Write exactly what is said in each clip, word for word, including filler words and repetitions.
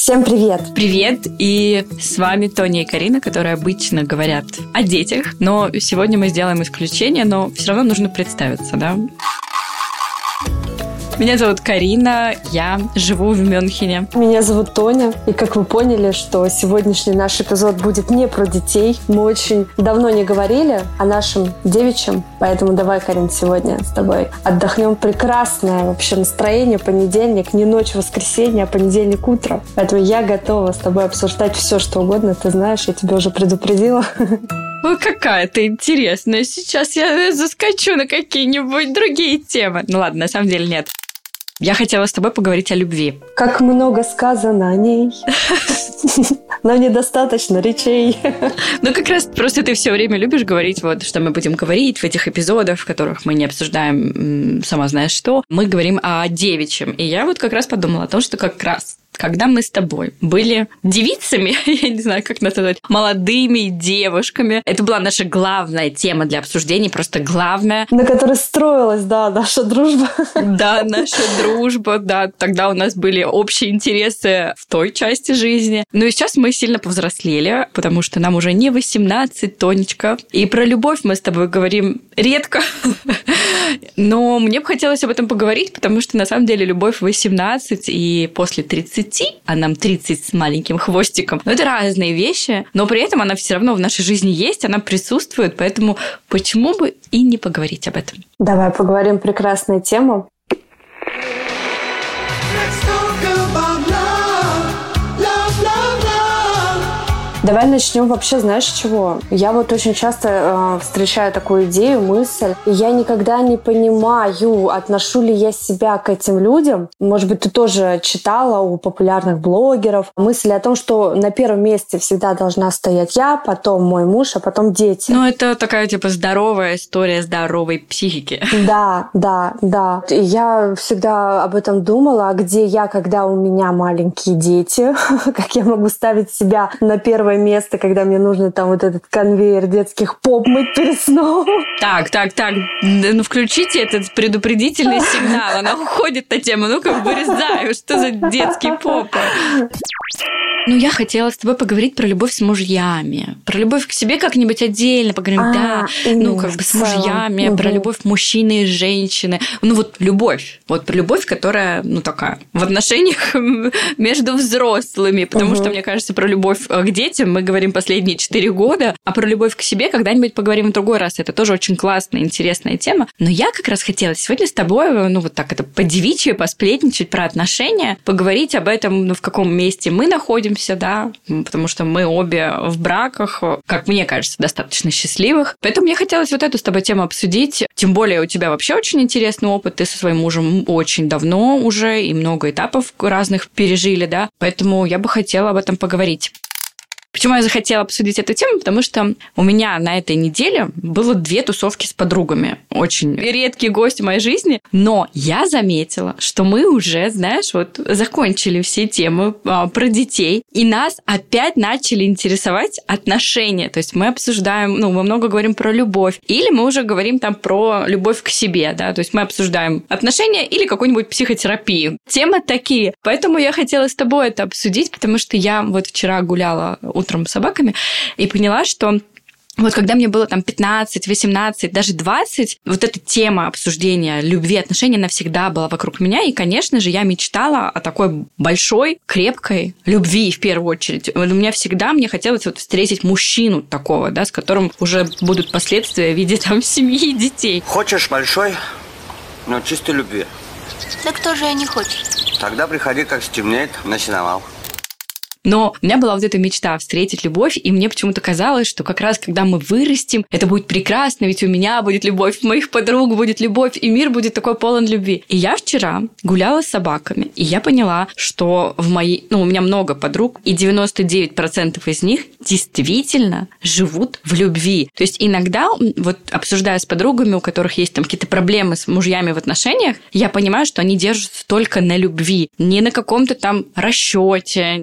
Всем привет! Привет! И с вами Тоня и Карина, которые обычно говорят о детях, но сегодня мы сделаем исключение, но все равно нужно представиться, да? Меня зовут Карина, я живу в Мюнхене. Меня зовут Тоня, и как вы поняли, что сегодняшний наш эпизод будет не про детей. Мы очень давно не говорили о нашем девичьем, поэтому давай, Карин, сегодня с тобой отдохнем. Прекрасное вообще настроение, понедельник, не ночь воскресенья, а понедельник утро. Поэтому я готова с тобой обсуждать все, что угодно. Ты знаешь, я тебя уже предупредила. Ой, какая ты интересная. Сейчас я заскочу на какие-нибудь другие темы. Ну ладно, на самом деле нет. Я хотела с тобой поговорить о любви. Как много сказано о ней, но недостаточно речей. Ну, как раз просто ты все время любишь говорить, вот, что мы будем говорить в этих эпизодах, в которых мы не обсуждаем сама знаешь что. Мы говорим о девичьем. И я вот как раз подумала о том, что как раз когда мы с тобой были девицами, я не знаю, как назвать, молодыми девушками, это была наша главная тема для обсуждений, просто главная. На которой строилась, да, наша дружба. Да, наша дружба, да. Тогда у нас были общие интересы в той части жизни. Ну и сейчас мы сильно повзрослели, потому что нам уже не восемнадцать, Тонечка. И про любовь мы с тобой говорим редко. Но мне бы хотелось об этом поговорить, потому что на самом деле любовь в восемнадцать и после тридцати, а нам тридцать с маленьким хвостиком. Но это разные вещи, но при этом она все равно в нашей жизни есть, она присутствует, поэтому почему бы и не поговорить об этом? Давай поговорим, прекрасная тема. Давай начнем вообще, знаешь, с чего? Я вот очень часто э, встречаю такую идею, мысль, и я никогда не понимаю, отношу ли я себя к этим людям. Может быть, ты тоже читала у популярных блогеров мысль о том, что на первом месте всегда должна стоять я, потом мой муж, а потом дети. Ну, это такая, типа, здоровая история здоровой психики. Да, да, да. И я всегда об этом думала, а где я, когда у меня маленькие дети? Как я могу ставить себя на первое место, когда мне нужно там вот этот конвейер детских поп мыть перед сном. Так, так, так, ну включите этот предупредительный сигнал, она уходит на тему, ну-ка вырезаю, что за детский поп. Ну, я хотела с тобой поговорить про любовь с мужьями. Про любовь к себе как-нибудь отдельно поговорим. А, да, ну, как бы с мужьями, угу. Про любовь мужчины и женщины. Ну, вот любовь. Вот про любовь, которая, ну, такая, в отношениях между взрослыми. Потому угу. что, мне кажется, про любовь к детям мы говорим последние четыре года, а про любовь к себе когда-нибудь поговорим в другой раз. Это тоже очень классная, интересная тема. Но я как раз хотела сегодня с тобой, ну, вот так это по-девичьи, посплетничать про отношения, поговорить об этом, ну, в каком месте мы находимся, да, потому что мы обе в браках, как мне кажется, достаточно счастливых. Поэтому мне хотелось вот эту с тобой тему обсудить. Тем более у тебя вообще очень интересный опыт. Ты со своим мужем очень давно уже и много этапов разных пережили, да. Поэтому я бы хотела об этом поговорить. Почему я захотела обсудить эту тему? Потому что у меня на этой неделе было две тусовки с подругами. Очень редкие гости в моей жизни. Но я заметила, что мы уже, знаешь, вот закончили все темы а, про детей. И нас опять начали интересовать отношения. То есть мы обсуждаем, ну, мы много говорим про любовь. Или мы уже говорим там про любовь к себе, да. То есть мы обсуждаем отношения или какую-нибудь психотерапию. Темы такие. Поэтому я хотела с тобой это обсудить, потому что я вот вчера гуляла утром с собаками, и поняла, что вот когда мне было там пятнадцать, восемнадцать, даже двадцать, вот эта тема обсуждения любви, отношений, она всегда была вокруг меня, и, конечно же, я мечтала о такой большой, крепкой любви в первую очередь. У меня всегда, мне хотелось вот встретить мужчину такого, да, с которым уже будут последствия в виде там семьи и детей. Хочешь большой, но чистой любви? Да кто же я не хочет? Тогда приходи, как стемнеет, на сеновал. Но у меня была вот эта мечта встретить любовь, и мне почему-то казалось, что как раз когда мы вырастем, это будет прекрасно, ведь у меня будет любовь, у моих подруг будет любовь, и мир будет такой полон любви. И я вчера гуляла с собаками, и я поняла, что в моей... Ну, у меня много подруг, и девяносто девять процентов из них действительно живут в любви. То есть иногда, вот обсуждая с подругами, у которых есть там какие-то проблемы с мужьями в отношениях, я понимаю, что они держатся только на любви, не на каком-то там расчете, не на ипотеке,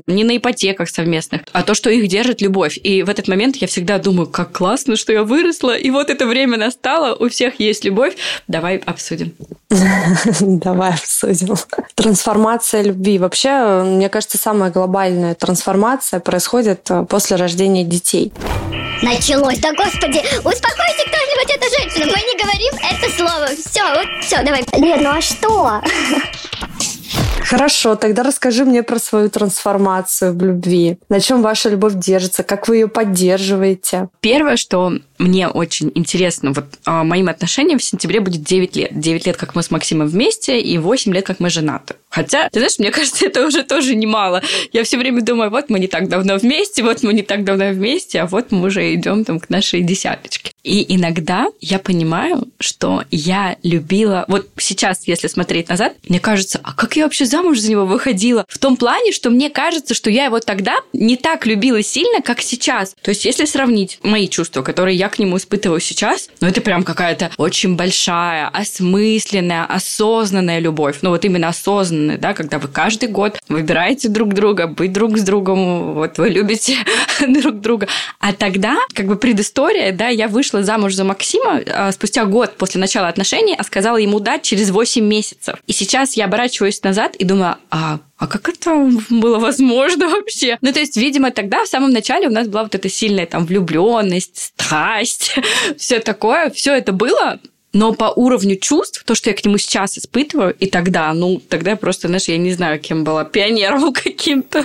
ипотеках совместных, а то, что их держит любовь. И в этот момент я всегда думаю, как классно, что я выросла, и вот это время настало, у всех есть любовь. Давай обсудим. Давай обсудим. Трансформация любви. Вообще, мне кажется, самая глобальная трансформация происходит после рождения детей. Началось. Да господи, успокойте кто-нибудь эту женщину. Мы не говорим это слово. Все, вот, все, давай. Лен, ну а что? Хорошо, тогда расскажи мне про свою трансформацию в любви. На чем ваша любовь держится? Как вы ее поддерживаете? Первое, что мне очень интересно, вот а, моим отношениям в сентябре будет девять лет. девять лет, как мы с Максимом вместе, и восемь лет, как мы женаты. Хотя, ты знаешь, мне кажется, это уже тоже немало. Я все время думаю, вот мы не так давно вместе, вот мы не так давно вместе, а вот мы уже идем там к нашей десяточке. И иногда я понимаю, что я любила... Вот сейчас, если смотреть назад, мне кажется, а как я вообще замуж за него выходила? В том плане, что мне кажется, что я его тогда не так любила сильно, как сейчас. То есть, если сравнить мои чувства, которые я к нему испытываю сейчас, ну, это прям какая-то очень большая, осмысленная, осознанная любовь. Ну, вот именно осознанная, да, когда вы каждый год выбираете друг друга, быть друг с другом, вот вы любите друг друга. А тогда, как бы предыстория, да, я вышла замуж за Максима а, спустя год после начала отношений, а сказала ему да через восемь месяцев. И сейчас я оборачиваюсь назад и думаю, а А как это было возможно вообще? Ну, то есть, видимо, тогда в самом начале у нас была вот эта сильная там влюбленность, страсть, все такое, все это было. Но по уровню чувств, то, что я к нему сейчас испытываю, и тогда, ну, тогда я просто, знаешь, я не знаю, кем была, пионером каким-то.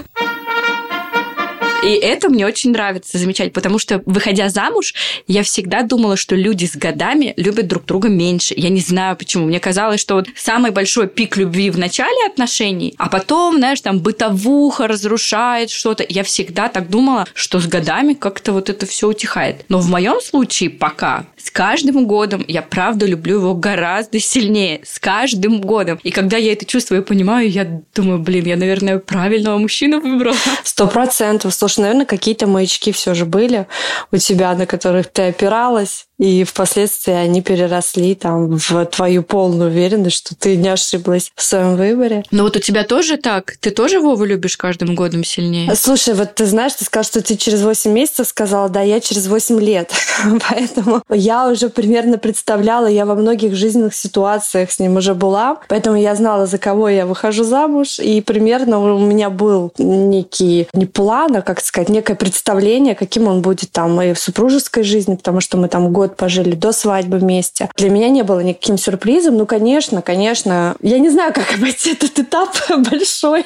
И это мне очень нравится замечать, потому что, выходя замуж, я всегда думала, что люди с годами любят друг друга меньше. Я не знаю, почему. Мне казалось, что вот самый большой пик любви в начале отношений, а потом, знаешь, там бытовуха разрушает что-то. Я всегда так думала, что с годами как-то вот это все утихает. Но в моем случае пока с каждым годом я правда люблю его гораздо сильнее. С каждым годом. И когда я это чувствую и понимаю, я думаю, блин, я, наверное, правильного мужчину выбрала. Сто процентов. Слушай, наверное, какие-то маячки все же были у тебя, на которых ты опиралась, и впоследствии они переросли там в твою полную уверенность, что ты не ошиблась в своем выборе. Но вот у тебя тоже так? Ты тоже Вову любишь каждым годом сильнее? Слушай, вот ты знаешь, ты сказала, что ты через восемь месяцев сказала, да, я через восемь лет. Поэтому я уже примерно представляла, я во многих жизненных ситуациях с ним уже была, поэтому я знала, за кого я выхожу замуж, и примерно у меня был некий, не план, а, как сказать, некое представление, каким он будет там и в супружеской жизни, потому что мы там год пожили до свадьбы вместе. Для меня не было никаким сюрпризом. Ну, конечно, конечно. Я не знаю, как обойти этот этап большой,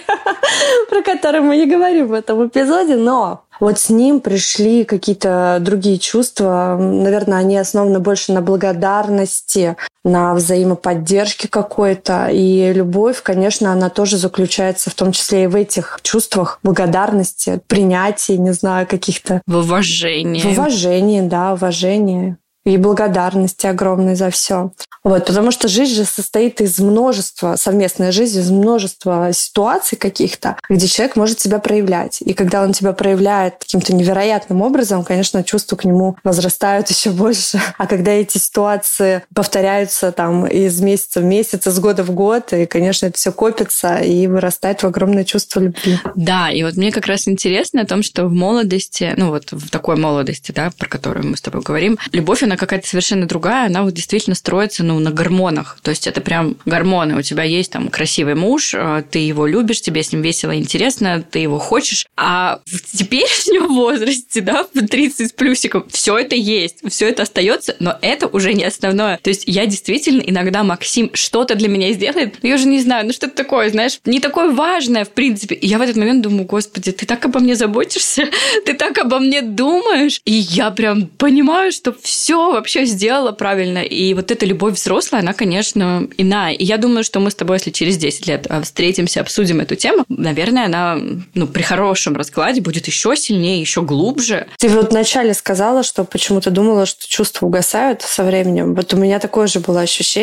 про который мы не говорим в этом эпизоде, но вот с ним пришли какие-то другие чувства. Наверное, они основаны больше на благодарности, на взаимоподдержке какой-то. И любовь, конечно, она тоже заключается в том числе и в этих чувствах благодарности, принятия, не знаю, каких-то... В уважении. В уважении, да, уважении. И благодарности огромной за все. Вот, потому что жизнь же состоит из множества, совместная жизнь из множества ситуаций каких-то, где человек может себя проявлять. И когда он себя проявляет каким-то невероятным образом, конечно, чувства к нему возрастают еще больше. А когда эти ситуации повторяются там из месяца в месяц, из года в год, и, конечно, это все копится и вырастает в огромное чувство любви. Да, и вот мне как раз интересно о том, что в молодости, ну вот в такой молодости, да, про которую мы с тобой говорим, любовь, она какая-то совершенно другая, она вот действительно строится, ну, на гормонах. То есть это прям гормоны. У тебя есть там красивый муж, ты его любишь, тебе с ним весело и интересно, ты его хочешь. А в теперешнем возрасте, да, в тридцать с плюсиком, все это есть, все это остается, но это уже не основное. То есть я действительно иногда, Максим что-то для меня сделает, но я уже не знаю, ну что-то такое, знаешь, не такое важное, в принципе. И я в этот момент думаю, господи, ты так обо мне заботишься, ты так обо мне думаешь. И я прям понимаю, что все вообще сделала правильно. И вот эта любовь взрослая, она, конечно, иная. И я думаю, что мы с тобой, если через десять лет встретимся, обсудим эту тему, наверное, она, ну, при хорошем раскладе будет еще сильнее, еще глубже. Ты вот вначале сказала, что почему-то думала, что чувства угасают со временем. Вот у меня такое же было ощущение.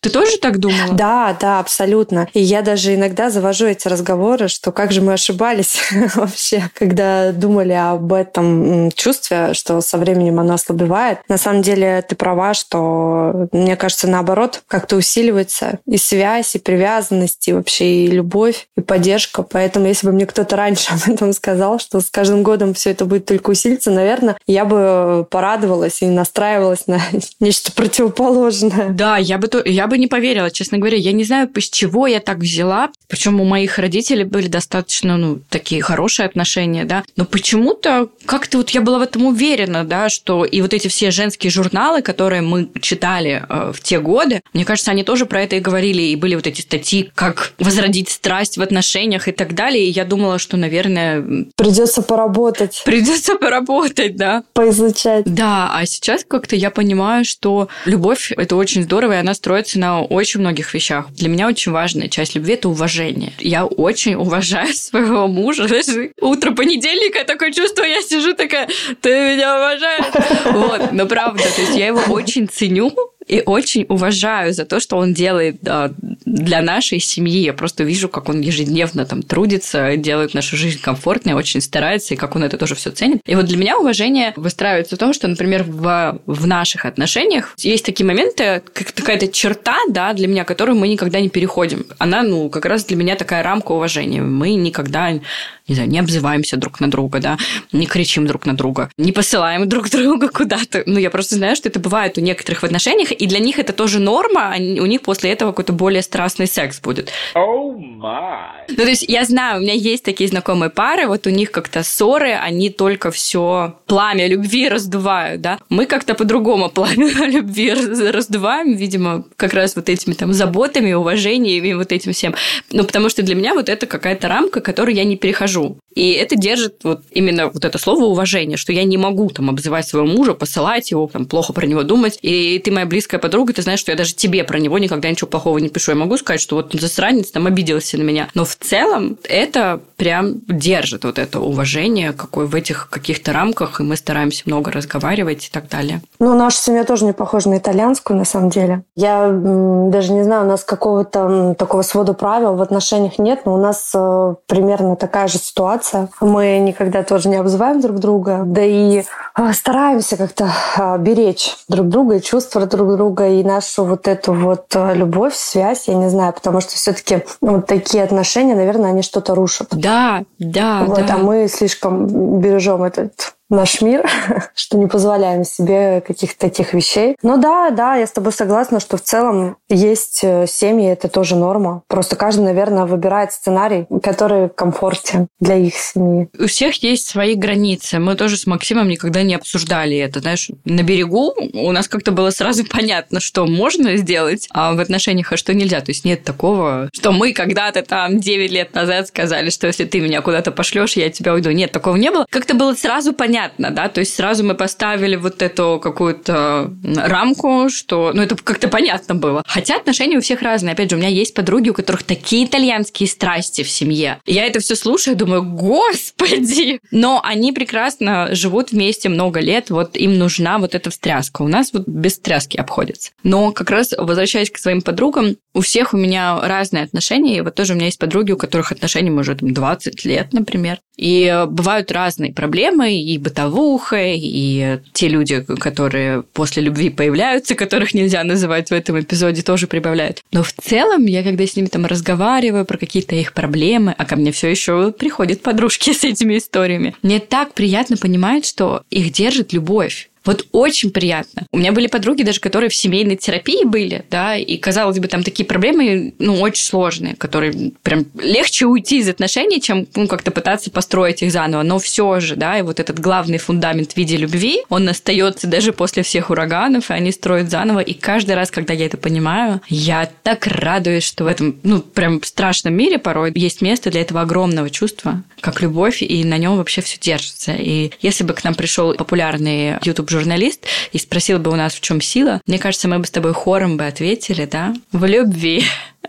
Ты тоже так думала? Да, да, абсолютно. И я даже иногда завожу эти разговоры, что как же мы ошибались вообще, когда думали об этом чувстве, что со временем оно ослабевает. На самом деле ты права, что, мне кажется, наоборот, как-то усиливается и связь, и привязанность, и вообще и любовь, и поддержка. Поэтому если бы мне кто-то раньше об этом сказал, что с каждым годом все это будет только усилиться, наверное, я бы порадовалась и настраивалась на нечто противоположное. Да, я бы, то, я бы не поверила, честно говоря. Я не знаю, с чего я так взяла. Причем у моих родителей были достаточно, ну, такие хорошие отношения, да. Но почему-то как-то вот я была в этом уверена, да, что и вот эти все женские журналы, которые мы читали э, в те годы, мне кажется, они тоже про это и говорили, и были вот эти статьи, как возродить страсть в отношениях и так далее. И я думала, что, наверное... Придется поработать. Придется поработать, да. Поизучать. Да, а сейчас как-то я понимаю, что любовь – это очень здорово, и она строится на очень многих вещах. Для меня очень важная часть любви – это уважение. Я очень уважаю своего мужа. Утро понедельника, такое чувство, я сижу такая, ты меня уважаешь? Вот, но правда, то есть я его очень ценю и очень уважаю за то, что он делает да, для нашей семьи. Я просто вижу, как он ежедневно там трудится, делает нашу жизнь комфортной, очень старается, и как он это тоже все ценит. И вот для меня уважение выстраивается в том, что, например, в, в наших отношениях есть такие моменты, как какая-то черта, да, для меня, которую мы никогда не переходим. Она, ну, как раз для меня такая рамка уважения. Мы никогда, не знаю, не обзываемся друг на друга, да, не кричим друг на друга, не посылаем друг друга куда-то. Ну, я просто знаю, что это бывает у некоторых в отношениях, и для них это тоже норма, а у них после этого какой-то более страстный секс будет. Oh my. Ну, то есть я знаю, у меня есть такие знакомые пары, вот у них как-то ссоры, они только все пламя любви раздувают, да. Мы как-то по-другому пламя любви раздуваем, видимо, как раз вот этими там заботами, уважениями и вот этим всем. Ну, потому что для меня вот это какая-то рамка, которую я не перехожу. И это держит вот именно вот это слово уважение, что я не могу там обзывать своего мужа, посылать его, там, плохо про него думать. И ты моя близкая подруга, ты знаешь, что я даже тебе про него никогда ничего плохого не пишу. Я могу сказать, что вот он засранец, там, обиделся на меня. Но в целом это прям держит вот это уважение, какое в этих каких-то рамках, и мы стараемся много разговаривать и так далее. Ну, наша семья тоже не похожа на итальянскую, на самом деле. Я м, даже не знаю, у нас какого-то м, такого свода правил в отношениях нет, но у нас э, примерно такая же ситуация. Мы никогда тоже не обзываем друг друга, да и э, стараемся как-то э, беречь друг друга и чувства друг друга, и нашу вот эту вот э, любовь, связь, я не знаю, потому что все-таки вот такие отношения, наверное, они что-то рушат. Да, да, вот, да. А мы слишком бережем этот наш мир, что не позволяем себе каких-то таких вещей. Ну да, да, я с тобой согласна, что в целом есть семьи, это тоже норма. Просто каждый, наверное, выбирает сценарий, который комфортен для их семьи. У всех есть свои границы. Мы тоже с Максимом никогда не обсуждали это. Знаешь, на берегу у нас как-то было сразу понятно, что можно сделать а в отношениях, а что нельзя. То есть нет такого, что мы когда-то там девять лет назад сказали, что если ты меня куда-то пошлешь, я от тебя уйду. Нет, такого не было. Как-то было сразу понятно, да, то есть сразу мы поставили вот эту какую-то рамку, что, ну, это как-то понятно было. Хотя отношения у всех разные. Опять же, у меня есть подруги, у которых такие итальянские страсти в семье. Я это все слушаю, думаю, господи! Но они прекрасно живут вместе много лет, вот им нужна вот эта встряска. У нас вот без встряски обходится. Но как раз, возвращаясь к своим подругам, у всех у меня разные отношения, и вот тоже у меня есть подруги, у которых отношения, может, двадцать лет, например. И бывают разные проблемы, и бытовуха, и те люди, которые после любви появляются, которых нельзя называть в этом эпизоде, тоже прибавляют. Но в целом, я когда с ними там разговариваю про какие-то их проблемы, а ко мне все еще приходят подружки с этими историями, мне так приятно понимать, что их держит любовь. Вот очень приятно. У меня были подруги даже, которые в семейной терапии были, да, и, казалось бы, там такие проблемы, ну, очень сложные, которые прям легче уйти из отношений, чем, ну, как-то пытаться построить их заново. Но все же, да, и вот этот главный фундамент в виде любви, он остается даже после всех ураганов, и они строят заново. И каждый раз, когда я это понимаю, я так радуюсь, что в этом, ну, прям страшном мире порой есть место для этого огромного чувства, как любовь, и на нем вообще все держится. И если бы к нам пришел популярный YouTube журналист и спросил бы у нас, в чем сила, мне кажется, мы бы с тобой хором бы ответили, да, в любви.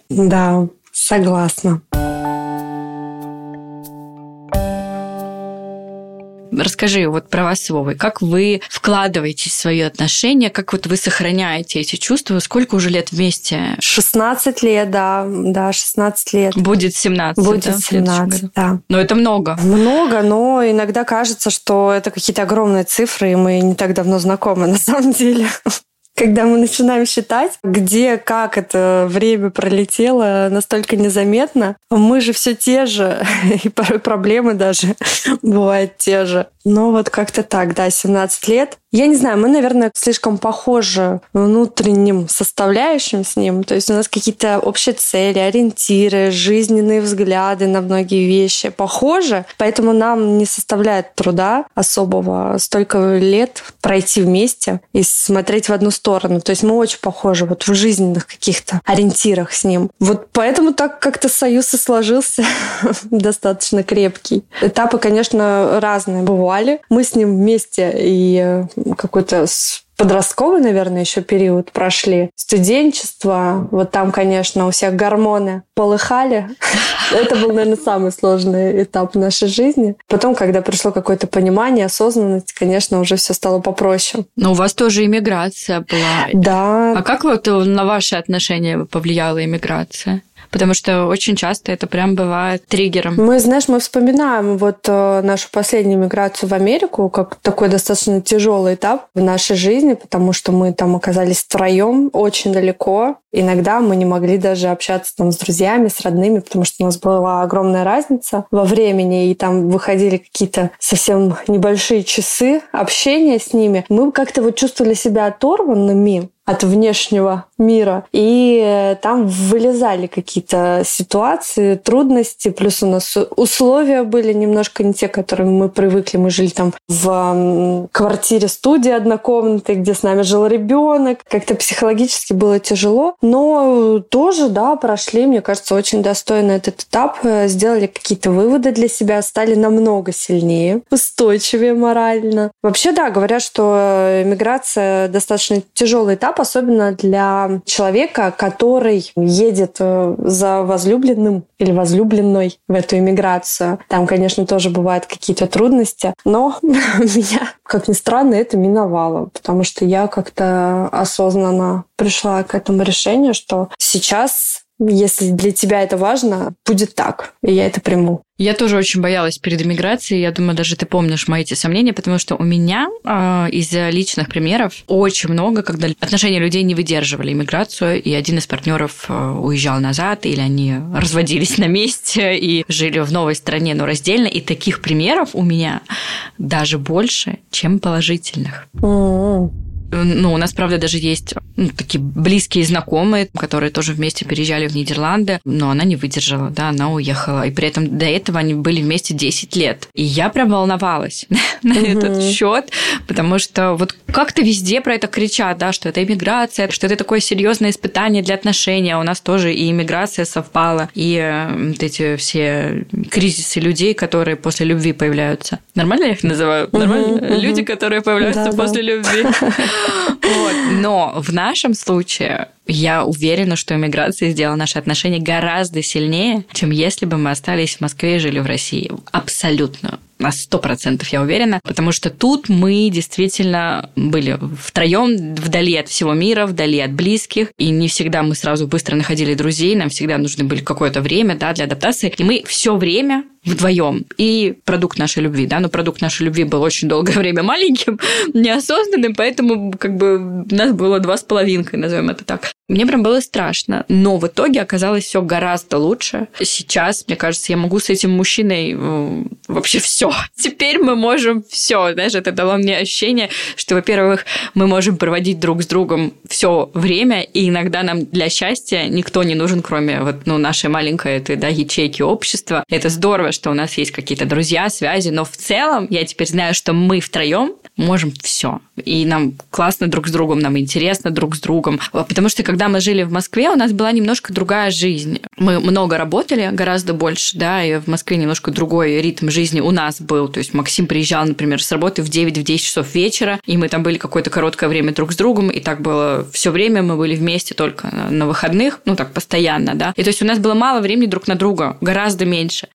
Да, согласна. Расскажи вот про вас с Вовой. Как вы вкладываетесь в свои отношения, как вот вы сохраняете эти чувства? Сколько уже лет вместе? шестнадцать лет, да. Да, шестнадцать лет. Будет семнадцать, Будет да, семнадцать, да. Но это много. Много, но иногда кажется, что это какие-то огромные цифры, и мы не так давно знакомы на самом деле. Когда мы начинаем считать, где, как это время пролетело, настолько незаметно. Мы же все те же, и порой проблемы даже бывают те же. Но вот как-то так, да, семнадцать лет. Я не знаю, мы, наверное, слишком похожи внутренним составляющим с ним. То есть у нас какие-то общие цели, ориентиры, жизненные взгляды на многие вещи похожи. Поэтому нам не составляет труда особого столько лет пройти вместе и смотреть в одну сторону. То есть мы очень похожи вот в жизненных каких-то ориентирах с ним. Вот поэтому так как-то союз и сложился достаточно крепкий. Этапы, конечно, разные бывают. Мы с ним вместе и какой-то подростковый, наверное, еще период прошли. Студенчество. Вот там, конечно, у всех гормоны полыхали. Это был, наверное, самый сложный этап нашей жизни. Потом, когда пришло какое-то понимание, осознанность, конечно, уже все стало попроще. Но у вас тоже иммиграция была. Да. А как вот на ваши отношения повлияла иммиграция? Потому что очень часто это прям бывает триггером. Мы, знаешь, мы вспоминаем вот э, нашу последнюю миграцию в Америку как такой достаточно тяжелый этап в нашей жизни, потому что мы там оказались втроем очень далеко. Иногда мы не могли даже общаться там с друзьями, с родными, потому что у нас была огромная разница во времени, и там выходили какие-то совсем небольшие часы общения с ними. Мы как-то вот чувствовали себя оторванными от внешнего мира. И там вылезали какие-то ситуации, трудности. Плюс у нас условия были немножко не те, к которым мы привыкли. Мы жили там в квартире-студии однокомнатной, где с нами жил ребенок. Как-то психологически было тяжело. Но тоже, да, прошли, мне кажется, очень достойно этот этап. Сделали какие-то выводы для себя, стали намного сильнее, устойчивее морально. Вообще, да, говорят, что миграция достаточно тяжелый этап, особенно для человека, который едет за возлюбленным или возлюбленной в эту эмиграцию. Там, конечно, тоже бывают какие-то трудности, но меня, как ни странно, это миновало, потому что я как-то осознанно пришла к этому решению, что сейчас, если для тебя это важно, будет так, и я это приму. Я тоже очень боялась перед эмиграцией. Я думаю, даже ты помнишь мои эти сомнения, потому что у меня э, из личных примеров очень много, когда отношения людей не выдерживали эмиграцию, и один из партнеров э, уезжал назад, или они разводились на месте и жили в новой стране, но раздельно. И таких примеров у меня даже больше, чем положительных. Mm-hmm. Ну, у нас, правда, даже есть ну, такие близкие знакомые, которые тоже вместе переезжали в Нидерланды, но она не выдержала, да, она уехала. И при этом до этого они были вместе десять лет. И я прям волновалась на этот счет, потому что вот как-то везде про это кричат, да, что это иммиграция, что это такое серьезное испытание для отношений. А у нас тоже и иммиграция совпала, и вот эти все кризисы людей, которые после любви появляются. Нормально я их называю? Нормально? Люди, которые появляются после любви. Вот. Но в нашем случае я уверена, что иммиграция сделала наши отношения гораздо сильнее, чем если бы мы остались в Москве и жили в России. Абсолютно. На сто процентов я уверена, потому что тут мы действительно были втроем вдали от всего мира, вдали от близких, и не всегда мы сразу быстро находили друзей, нам всегда нужно было какое-то время, да, для адаптации, и мы все время вдвоем. И продукт нашей любви, да, но продукт нашей любви был очень долгое время маленьким, неосознанным, поэтому как бы у нас было два с половинкой, назовем это так. Мне прям было страшно, но в итоге оказалось все гораздо лучше. Сейчас, мне кажется, я могу с этим мужчиной э, вообще все. Теперь мы можем все. Знаешь, это дало мне ощущение, что, во-первых, мы можем проводить друг с другом все время, и иногда нам для счастья никто не нужен, кроме вот, ну, нашей маленькой этой, да, ячейки общества. Это здорово, что у нас есть какие-то друзья, связи, но в целом я теперь знаю, что мы втроем можем все. И нам классно друг с другом, нам интересно друг с другом. Потому что когда мы жили в Москве, у нас была немножко другая жизнь. Мы много работали, гораздо больше, да, и в Москве немножко другой ритм жизни у нас был. То есть Максим приезжал, например, с работы в девять-десять часов вечера, и мы там были какое-то короткое время друг с другом, и так было все время, мы были вместе только на выходных, ну так постоянно, да. И то есть у нас было мало времени друг на друга, гораздо меньше. А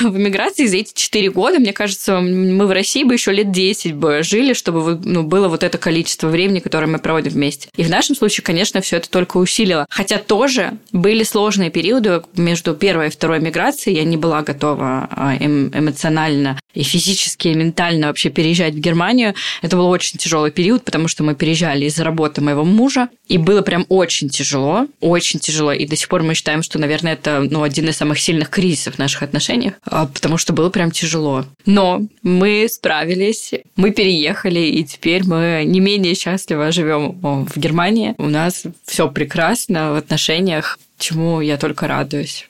в эмиграции за эти четыре года, мне кажется, мы в России бы еще лет десять бы жили, чтобы ну, было вот это количество времени, которое мы проводим вместе. И в нашем случае, конечно, все это только усилило. Хотя тоже были сложные периоды между первой и второй миграцией. Я не была готова эм- эмоционально и физически, и ментально вообще переезжать в Германию. Это был очень тяжелый период, потому что мы переезжали из-за работы моего мужа, и было прям очень тяжело, очень тяжело. И до сих пор мы считаем, что, наверное, это ну, один из самых сильных кризисов в наших отношениях, потому что было прям тяжело. Но мы справились, мы переехали, и теперь мы не менее счастливо живем в Германии. У нас все прекрасно в отношениях, чему я только радуюсь.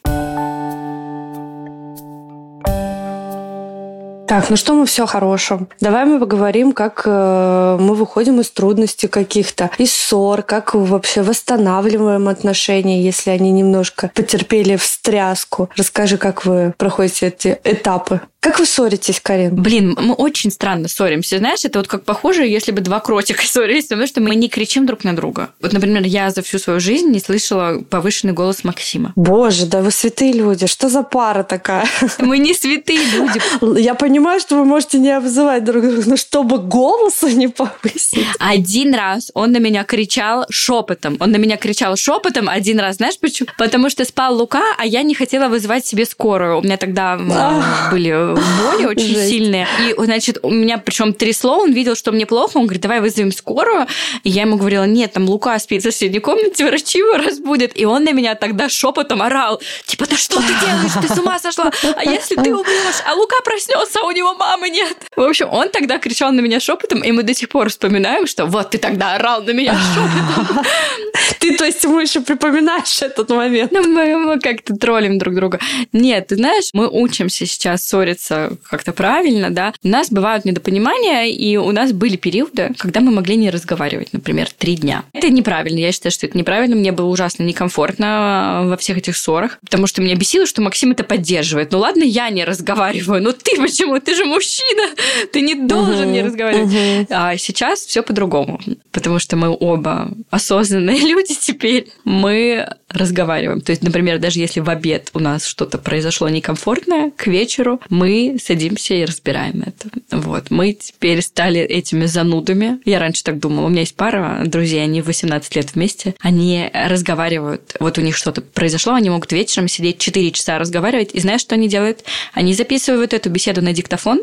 Так, ну что мы все хорошо. Давай мы поговорим, как э, мы выходим из трудностей каких-то, из ссор, как вообще восстанавливаем отношения, если они немножко потерпели встряску. Расскажи, как вы проходите эти этапы. Как вы ссоритесь, Карин? Блин, мы очень странно ссоримся. Знаешь, это вот как похоже, если бы два кротика ссорились, потому что мы не кричим друг на друга. Вот, например, я за всю свою жизнь не слышала повышенный голос Максима. Боже, да вы святые люди. Что за пара такая? Мы не святые люди. Я понимаю, что вы можете не обзывать друг друга, но чтобы голоса не повысить. Один раз он на меня кричал шепотом. Он на меня кричал шепотом один раз. Знаешь почему? Потому что спал Лука, а я не хотела вызывать себе скорую. У меня тогда были боли очень Жесть. сильные. И, значит, у меня причем трясло, он видел, что мне плохо, он говорит, давай вызовем скорую. И я ему говорила, нет, там Лука спит в соседней комнате, врачи его разбудят. И он на меня тогда шепотом орал, типа, да что ты делаешь, ты с ума сошла? А если ты умрешь? А Лука проснется, а у него мамы нет. В общем, он тогда кричал на меня шепотом, и мы до сих пор вспоминаем, что вот ты тогда орал на меня шепотом. Ты, то есть, ему еще припоминаешь этот момент? Ну, мы, мы как-то троллим друг друга. Нет, ты знаешь, мы учимся сейчас ссориться как-то правильно, да. У нас бывают недопонимания, и у нас были периоды, когда мы могли не разговаривать, например, три дня. Это неправильно, я считаю, что это неправильно. Мне было ужасно некомфортно во всех этих ссорах, потому что меня бесило, что Максим это поддерживает. Ну ладно, я не разговариваю, но ты почему? Ты же мужчина, ты не должен uh-huh, не разговаривать. Uh-huh. А сейчас все по-другому, потому что мы оба осознанные люди теперь. Мы разговариваем. То есть, например, даже если в обед у нас что-то произошло некомфортное, к вечеру мы садимся и разбираем это. Вот. Мы теперь стали этими занудами. Я раньше так думала. У меня есть пара друзей, они восемнадцать лет вместе. Они разговаривают. Вот у них что-то произошло, они могут вечером сидеть четыре часа разговаривать. И знаешь, что они делают? Они записывают эту беседу на диктофон,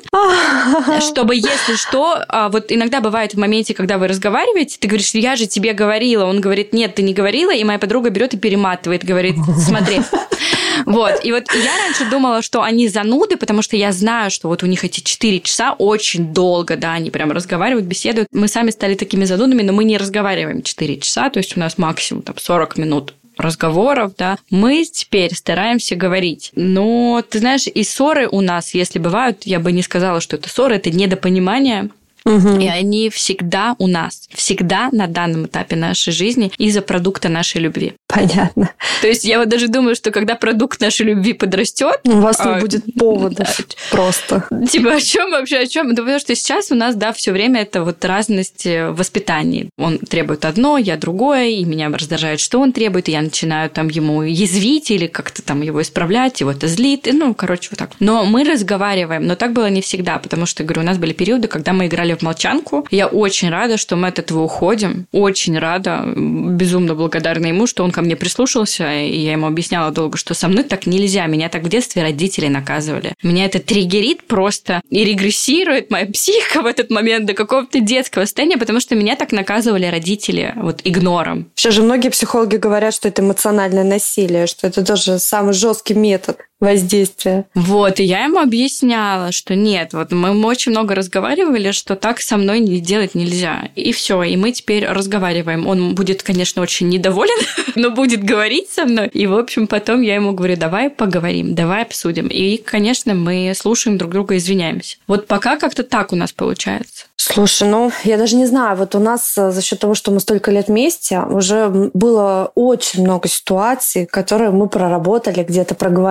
чтобы, если что, вот иногда бывает в моменте, когда вы разговариваете, ты говоришь, я же тебе говорила. Он говорит, нет, ты не говорила. И моя подруга берет и перематывает, говорит, смотри. Вот. И вот я раньше думала, что они зануды, потому что я знаю, что вот у них эти четыре часа очень долго, да, они прям разговаривают, беседуют. Мы сами стали такими занудами, но мы не разговариваем четыре часа, то есть у нас максимум там сорок минут разговоров, да, мы теперь стараемся говорить. Но, ты знаешь, и ссоры у нас, если бывают, я бы не сказала, что это ссоры, это недопонимание. Угу. И они всегда у нас, всегда на данном этапе нашей жизни из-за продукта нашей любви. Понятно. То есть я вот даже думаю, что когда продукт нашей любви подрастет, у вас не а, будет поводов да, просто. Типа о чем вообще, о чем? Да потому что сейчас у нас, да, все время это вот разность в воспитании. Он требует одно, я другое, и меня раздражает, что он требует, и я начинаю там ему язвить или как-то там его исправлять, его это злит, и, ну, короче, вот так. Но мы разговариваем, но так было не всегда, потому что, говорю, у нас были периоды, когда мы играли в молчанку. Я очень рада, что мы от этого уходим. Очень рада. Безумно благодарна ему, что он ко мне прислушался, и я ему объясняла долго, что со мной так нельзя. Меня так в детстве родители наказывали. Меня это триггерит просто и регрессирует моя психика в этот момент до какого-то детского состояния, потому что меня так наказывали родители вот игнором. Сейчас же многие психологи говорят, что это эмоциональное насилие, что это тоже самый жесткий метод воздействия. Вот, и я ему объясняла, что нет, вот мы очень много разговаривали, что так со мной делать нельзя. И все, и мы теперь разговариваем. Он будет, конечно, очень недоволен, но будет говорить со мной. И, в общем, потом я ему говорю, давай поговорим, давай обсудим. И, конечно, мы слушаем друг друга, извиняемся. Вот пока как-то так у нас получается. Слушай, ну, я даже не знаю, вот у нас за счет того, что мы столько лет вместе, уже было очень много ситуаций, которые мы проработали, где-то проговорили,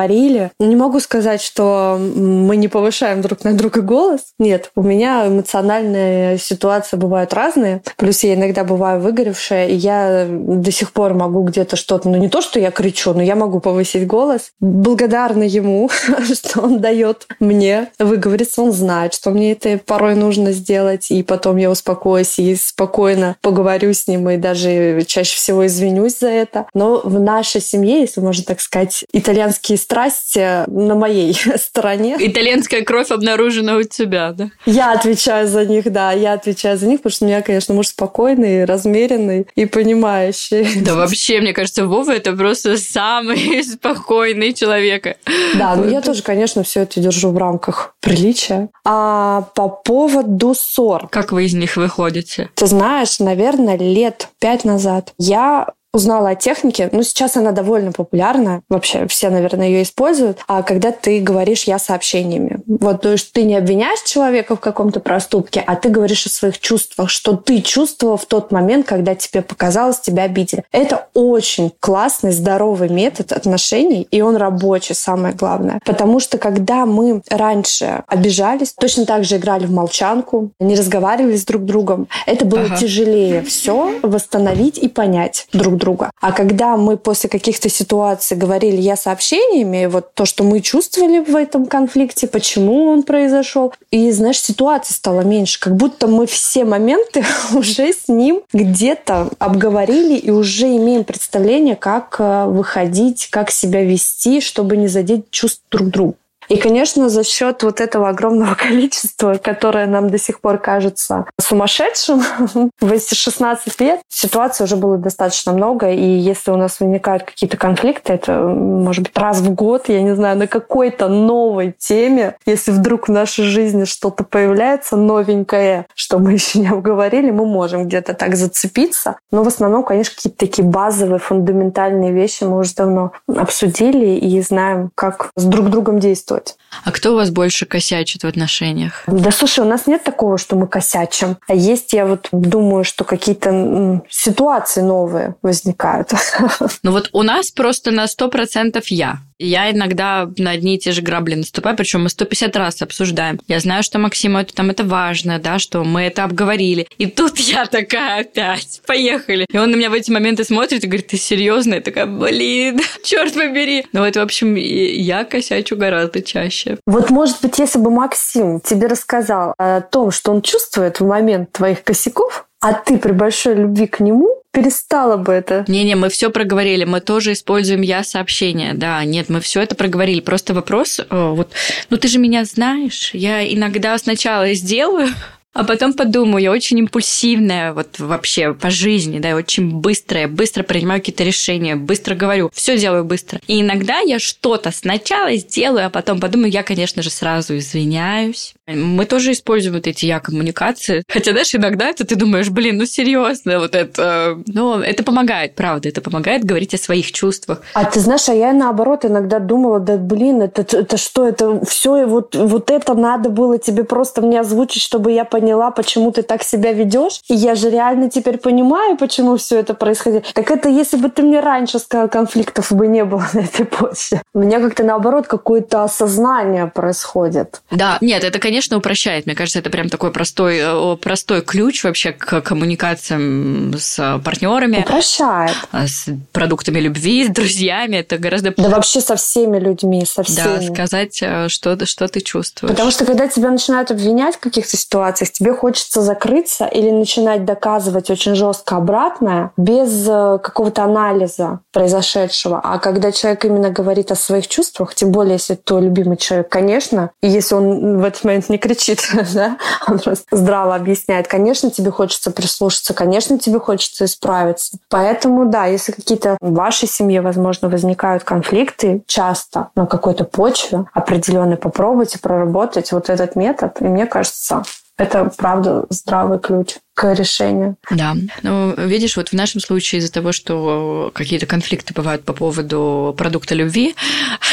говорили. Не могу сказать, что мы не повышаем друг на друга голос. Нет, у меня эмоциональные ситуации бывают разные. Плюс я иногда бываю выгоревшая, и я до сих пор могу где-то что-то... Ну, не то, что я кричу, но я могу повысить голос. Благодарна ему, что он дает мне выговориться. Он знает, что мне это порой нужно сделать, и потом я успокоюсь и спокойно поговорю с ним, и даже чаще всего извинюсь за это. Но в нашей семье, если можно так сказать, итальянские страсти на моей стороне. Итальянская кровь обнаружена у тебя, да? Я отвечаю за них, да, я отвечаю за них, потому что у меня, конечно, муж спокойный, размеренный и понимающий. Да вообще, мне кажется, Вова — это просто самый спокойный человек. Да, но я тоже, конечно, все это держу в рамках приличия. А по поводу ссор. Как вы из них выходите? Ты знаешь, наверное, лет пять назад я узнала о технике. Ну, сейчас она довольно популярна. Вообще все, наверное, ее используют. А когда ты говоришь «я» сообщениями. Вот, то есть ты не обвиняешь человека в каком-то проступке, а ты говоришь о своих чувствах, что ты чувствовал в тот момент, когда тебе показалось, тебя обидели. Это очень классный, здоровый метод отношений, и он рабочий, самое главное. Потому что когда мы раньше обижались, точно так же играли в молчанку, не разговаривали с друг другом, это было ага. тяжелее все восстановить и понять друг друга. друга. А когда мы после каких-то ситуаций говорили «я» сообщениями, вот то, что мы чувствовали в этом конфликте, почему он произошел, и, знаешь, ситуаций стало меньше. Как будто мы все моменты уже с ним где-то обговорили и уже имеем представление, как выходить, как себя вести, чтобы не задеть чувств друг друга. И, конечно, за счет вот этого огромного количества, которое нам до сих пор кажется сумасшедшим, в эти шестнадцать лет ситуаций уже было достаточно много, и если у нас возникают какие-то конфликты, это, может быть, раз в год, я не знаю, на какой-то новой теме, если вдруг в нашей жизни что-то появляется новенькое, что мы еще не обговорили, мы можем где-то так зацепиться. Но в основном, конечно, какие-то такие базовые, фундаментальные вещи мы уже давно обсудили и знаем, как с друг другом действовать. А кто у вас больше косячит в отношениях? Да, слушай, у нас нет такого, что мы косячим. А есть, я вот думаю, что какие-то м, ситуации новые возникают. Ну вот у нас просто на сто процентов я. Я иногда на одни и те же грабли наступаю, причем мы сто пятьдесят раз обсуждаем. Я знаю, что Максиму это там это важно, да, что мы это обговорили. И тут я такая опять, поехали. И он на меня в эти моменты смотрит и говорит: ты серьезно? Я такая: блин, черт побери. Ну вот, в общем, я косячу гораздо чаще. Вот, может быть, если бы Максим тебе рассказал о том, что он чувствует в момент твоих косяков, а ты при большой любви к нему перестала бы это. Не-не, мы все проговорили, мы тоже используем я сообщения. Да, нет, мы все это проговорили. Просто вопрос, вот, ну ты же меня знаешь, я иногда сначала сделаю, а потом подумаю, я очень импульсивная вот вообще по жизни, да, очень быстрая, быстро принимаю какие-то решения, быстро говорю, все делаю быстро. И иногда я что-то сначала сделаю, а потом подумаю, я, конечно же, сразу извиняюсь. Мы тоже используем вот эти я-коммуникации. Хотя, знаешь, иногда это ты думаешь, блин, ну серьезно, вот это... Но это помогает, правда, это помогает говорить о своих чувствах. А ты знаешь, а я наоборот иногда думала, да блин, это, это что, это все, вот, вот это надо было тебе просто мне озвучить, чтобы я поняла, почему ты так себя ведешь. И я же реально теперь понимаю, почему все это происходит. Так это если бы ты мне раньше сказал, конфликтов бы не было на этой почве. У меня как-то наоборот какое-то осознание происходит. Да, нет, это, конечно, упрощает. Мне кажется, это прям такой простой, простой ключ вообще к коммуникациям с партнерами. Упрощает. С продуктами любви, с друзьями. Это гораздо... Да вообще со всеми людьми, со всеми. Да, сказать, что, что ты чувствуешь. Потому что когда тебя начинают обвинять в каких-то ситуациях, тебе хочется закрыться или начинать доказывать очень жестко обратное, без какого-то анализа произошедшего. А когда человек именно говорит о своих чувствах, тем более, если это твой любимый человек, конечно, и если он в этот момент не кричит, да, он просто здраво объясняет, конечно, тебе хочется прислушаться, конечно, тебе хочется исправиться. Поэтому, да, если какие-то в вашей семье, возможно, возникают конфликты часто на какой-то почве определенной, попробуйте проработать вот этот метод, и мне кажется, это, правда, здравый ключ к решению. Да. Ну, видишь, вот в нашем случае из-за того, что какие-то конфликты бывают по поводу продукта любви,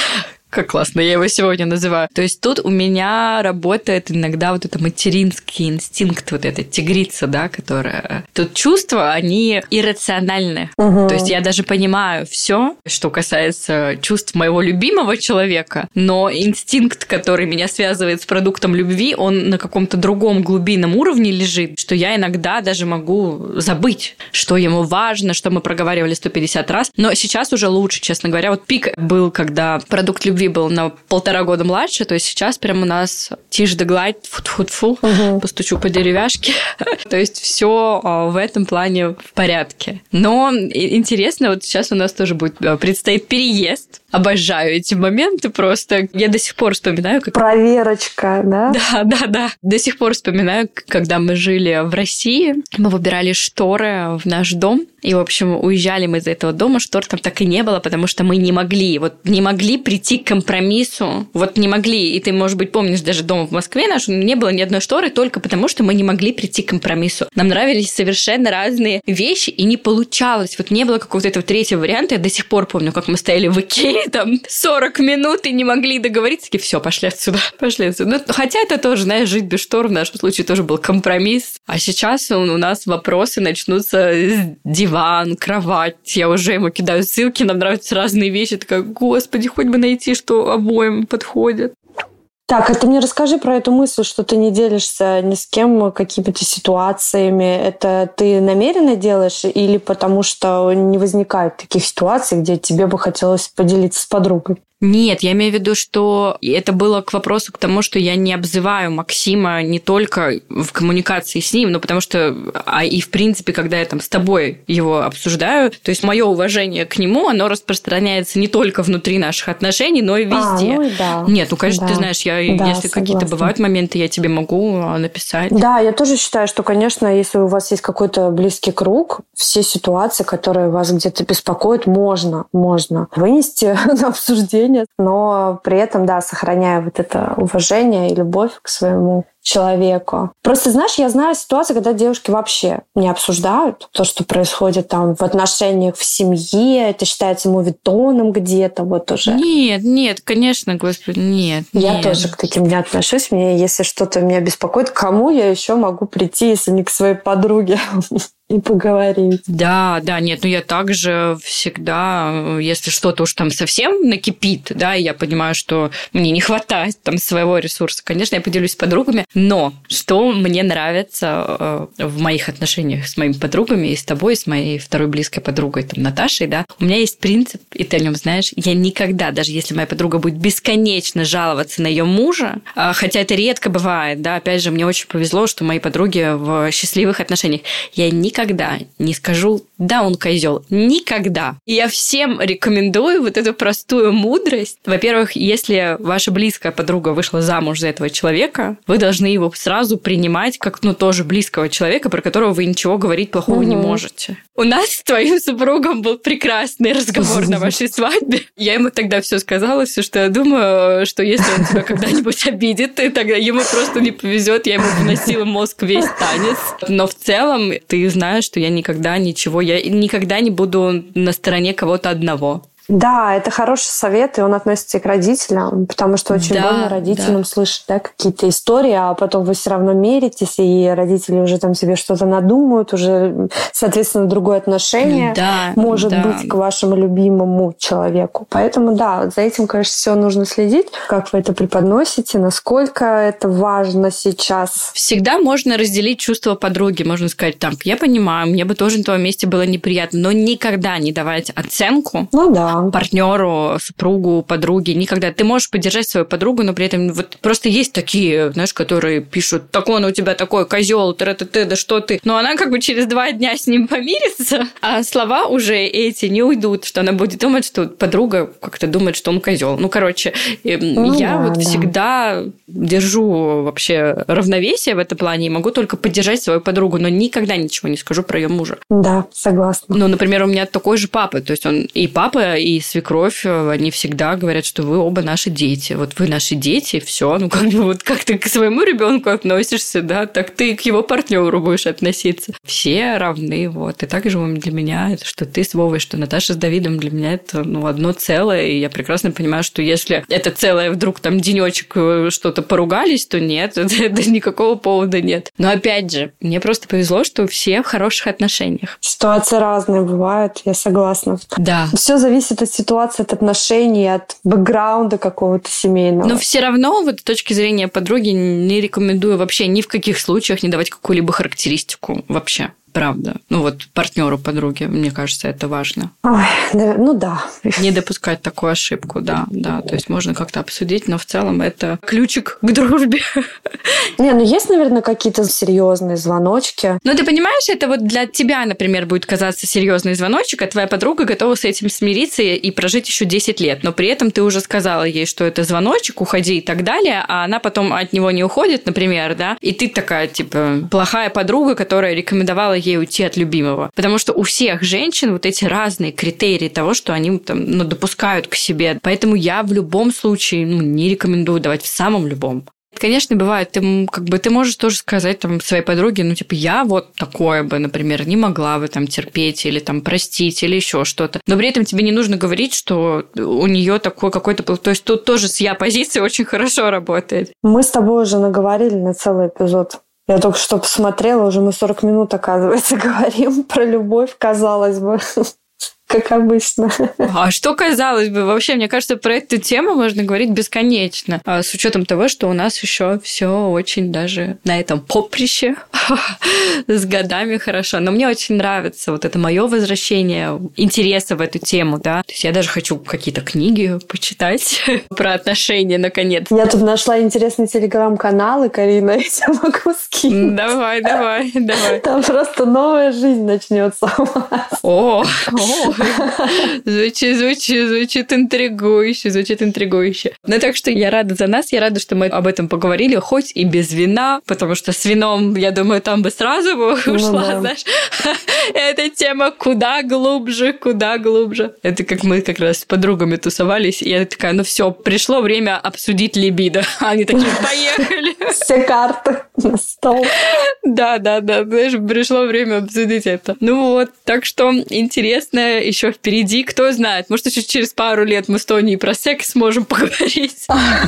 Как классно, я его сегодня называю. То есть тут у меня работает иногда вот это материнский инстинкт, вот эта тигрица, да, которая... Тут чувства, они иррациональны. Угу. То есть я даже понимаю все, что касается чувств моего любимого человека, но инстинкт, который меня связывает с продуктом любви, он на каком-то другом глубинном уровне лежит, что я иногда даже могу забыть, что ему важно, что мы проговаривали сто пятьдесят раз. Но сейчас уже лучше, честно говоря. Вот пик был, когда продукт любви был на полтора года младше, то есть сейчас прям у нас тишь да гладь, фу-фу-фу, угу. постучу по деревяшке. То есть все в этом плане в порядке. Но интересно, вот сейчас у нас тоже будет предстоит переезд. Обожаю эти моменты просто. Я до сих пор вспоминаю, как... Проверочка, да? Да, да, да. До сих пор вспоминаю, когда мы жили в России, мы выбирали шторы в наш дом, и, в общем, уезжали мы из этого дома, штор там так и не было, потому что мы не могли, вот не могли прийти к компромиссу, вот не могли, и ты, может быть, помнишь даже дом в Москве наш, не было ни одной шторы, только потому что мы не могли прийти к компромиссу. Нам нравились совершенно разные вещи, и не получалось, вот не было какого-то этого третьего варианта. Я до сих пор помню, как мы стояли в Икее, там, сорок минут и не могли договориться, и все, пошли отсюда, пошли отсюда. Ну, хотя это тоже, знаешь, жить без штор в нашем случае тоже был компромисс. А сейчас у нас вопросы начнутся с диван, кровать. Я уже ему кидаю ссылки, нам нравятся разные вещи. Такая, господи, хоть бы найти, что обоим подходит. Так, а ты мне расскажи про эту мысль, что ты не делишься ни с кем какими-то ситуациями. Это ты намеренно делаешь или потому что не возникает таких ситуаций, где тебе бы хотелось поделиться с подругой? Нет, я имею в виду, что это было к вопросу к тому, что я не обзываю Максима не только в коммуникации с ним, но потому что, а и в принципе, когда я там с тобой его обсуждаю, то есть мое уважение к нему, оно распространяется не только внутри наших отношений, но и везде. А, ну, да. Нет, ну, конечно, да. ты знаешь, я, да, если согласна. какие-то бывают моменты, я тебе могу написать. Да, я тоже считаю, что, конечно, если у вас есть какой-то близкий круг, все ситуации, которые вас где-то беспокоят, можно, можно вынести на обсуждение, но при этом, да, сохраняя вот это уважение и любовь к своему человеку. Просто, знаешь, я знаю ситуации, когда девушки вообще не обсуждают то, что происходит там в отношениях в семье, это считается мувитоном где-то, вот уже. Нет, нет, конечно, господи, нет. Я нет. тоже к таким не отношусь. Мне, если что-то меня беспокоит, к кому я еще могу прийти, если не к своей подруге? И поговорить. Да, да, нет, ну я также всегда, если что-то уж там совсем накипит, да, и я понимаю, что мне не хватает там своего ресурса, конечно, я поделюсь с подругами, но что мне нравится в моих отношениях с моими подругами и с тобой, и с моей второй близкой подругой, там, Наташей, да, у меня есть принцип, и ты о нем знаешь, я никогда, даже если моя подруга будет бесконечно жаловаться на ее мужа, хотя это редко бывает, да, опять же, мне очень повезло, что мои подруги в счастливых отношениях, я никогда Никогда не скажу, да, он козел. Никогда. И я всем рекомендую вот эту простую мудрость. Во-первых, если ваша близкая подруга вышла замуж за этого человека, вы должны его сразу принимать как, ну, тоже близкого человека, про которого вы ничего говорить плохого угу. не можете. У нас с твоим супругом был прекрасный разговор на вашей свадьбе. Я ему тогда все сказала, все, что я думаю, что если он тебя когда-нибудь обидит, то тогда ему просто не повезет. Я ему выносила мозг весь танец. Но в целом ты знаешь, что я никогда ничего, я никогда не буду на стороне кого-то одного. Да, это хороший совет, и он относится и к родителям, потому что очень да, больно родителям да. слышать, да, какие-то истории, а потом вы все равно миритесь, и родители уже там себе что-то надумают, уже, соответственно, другое отношение да, может да. быть к вашему любимому человеку. Поэтому, да, за этим, конечно, все нужно следить, как вы это преподносите, насколько это важно сейчас. Всегда можно разделить чувства подруги, можно сказать, так, я понимаю, мне бы тоже на твоем месте было неприятно, но никогда не давать оценку. Ну да. Партнеру, супругу, подруге, никогда. Ты можешь поддержать свою подругу, но при этом вот просто есть такие, знаешь, которые пишут, так он у тебя такой козел, ты, да что ты. Но она как бы через два дня с ним помирится, а слова уже эти не уйдут, что она будет думать, что подруга как-то думает, что он козел. Ну, короче, ну, я да, вот да. всегда держу вообще равновесие в этом плане и могу только поддержать свою подругу, но никогда ничего не скажу про ее мужа. Да, согласна. Ну, например, у меня такой же папа, то есть он и папа, и и свекровь, они всегда говорят, что вы оба наши дети. Вот вы наши дети, все. Ну, как бы вот как ты к своему ребенку относишься, да, так ты к его партнеру будешь относиться. Все равны, вот. И так же для меня, что ты с Вовой, что Наташа с Давидом, для меня это, ну, одно целое. И я прекрасно понимаю, что если это целое вдруг там денечек что-то поругались, то нет, это, это никакого повода нет. Но опять же, мне просто повезло, что все в хороших отношениях. Ситуации разные бывают, я согласна. Да. Все зависит от ситуации, от отношений, от бэкграунда какого-то семейного. Но все равно, вот с точки зрения подруги, не рекомендую вообще ни в каких случаях не давать какую-либо характеристику вообще. Правда. Ну вот партнеру подруги, мне кажется, это важно. Ой, да, ну да. Не допускать такую ошибку, да, да. То есть можно как-то обсудить, но в целом это ключик к дружбе. Не, ну есть, наверное, какие-то серьезные звоночки. Ну ты понимаешь, это вот для тебя, например, будет казаться серьезный звоночек, а твоя подруга готова с этим смириться и прожить еще десять лет. Но при этом ты уже сказала ей, что это звоночек, уходи и так далее, а она потом от него не уходит, например, да, и ты такая, типа, плохая подруга, которая рекомендовала ей уйти от любимого. Потому что у всех женщин вот эти разные критерии того, что они там, ну, допускают к себе. Поэтому я в любом случае, ну, не рекомендую давать, в самом любом. Конечно, бывает, ты, как бы, ты можешь тоже сказать там, своей подруге, ну, типа, я вот такое бы, например, не могла бы там терпеть или там простить или еще что-то. Но при этом тебе не нужно говорить, что у нее такой какой-то... То есть тут тоже с я позиции очень хорошо работает. Мы с тобой уже наговорили на целый эпизод. Я только что посмотрела, уже мы сорок минут, оказывается, говорим про любовь, казалось бы. Как обычно. А что казалось бы? Вообще, мне кажется, про эту тему можно говорить бесконечно. А с учетом того, что у нас еще все очень даже на этом поприще с годами хорошо. Но мне очень нравится вот это мое возвращение интереса в эту тему, да. То есть я даже хочу какие-то книги почитать про отношения, наконец. Я тут нашла интересные телеграм-каналы, Карина, я тебе могу скинуть. Давай, давай, давай. Там просто новая жизнь начнется у вас. О, о. Звучит, звучит, звучит интригующе, звучит интригующе. Ну, так что я рада за нас, я рада, что мы об этом поговорили, хоть и без вина, потому что с вином, я думаю, там бы сразу бы ушла, ну, да. Знаешь, эта тема куда глубже, куда глубже. Это как мы как раз с подругами тусовались, и я такая, ну все, пришло время обсудить либидо. Они такие, поехали. Все карты на стол. Да, да, да, знаешь, пришло время обсудить это. Ну вот, так что интересно еще впереди, кто знает, может, еще через пару лет мы с Тоней про секс сможем поговорить.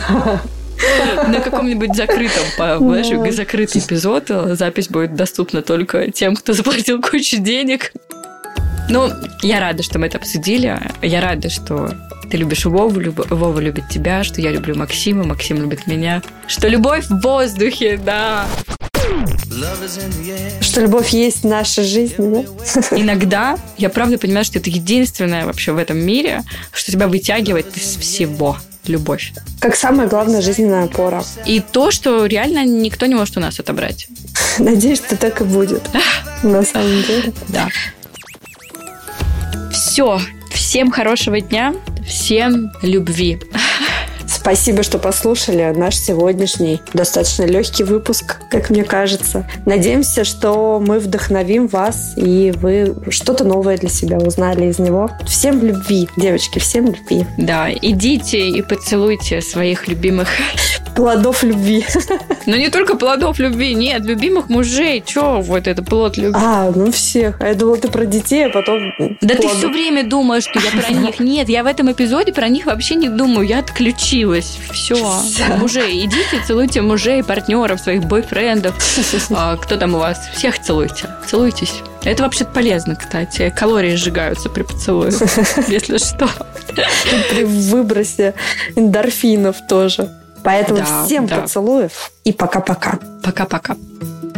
На каком-нибудь закрытом, знаешь, закрытый эпизод. Запись будет доступна только тем, кто заплатил кучу денег. Ну, я рада, что мы это обсудили. Я рада, что ты любишь Вову, Вова любит тебя, что я люблю Максима, Максим любит меня. Что любовь в воздухе, да. Что любовь есть в нашей жизни, да? Иногда я правда понимаю, что это единственное вообще в этом мире, что тебя вытягивает из всего. Любовь. Как самая главная жизненная опора. И то, что реально никто не может у нас отобрать. Надеюсь, что так и будет. На самом деле. Да. Все. Всем хорошего дня. Всем любви. Спасибо, что послушали наш сегодняшний достаточно легкий выпуск, как мне кажется. Надеемся, что мы вдохновим вас, и вы что-то новое для себя узнали из него. Всем любви, девочки, всем любви. Да, идите и поцелуйте своих любимых. Плодов любви. Но не только плодов любви, нет, любимых мужей. Чё вот это плод любви? А, ну всех. А я думала, ты про детей, а потом... Да плодов. Ты все время думаешь, что я про них. Нет, я в этом эпизоде про них вообще не думаю. Я отключилась. Все. Мужей. Идите, целуйте мужей, партнеров, своих бойфрендов. А, кто там у вас? Всех целуйте. Целуйтесь. Это вообще полезно, кстати. Калории сжигаются при поцелуе, если что. При выбросе эндорфинов тоже. Поэтому да, всем да. поцелуев и пока-пока. Пока-пока.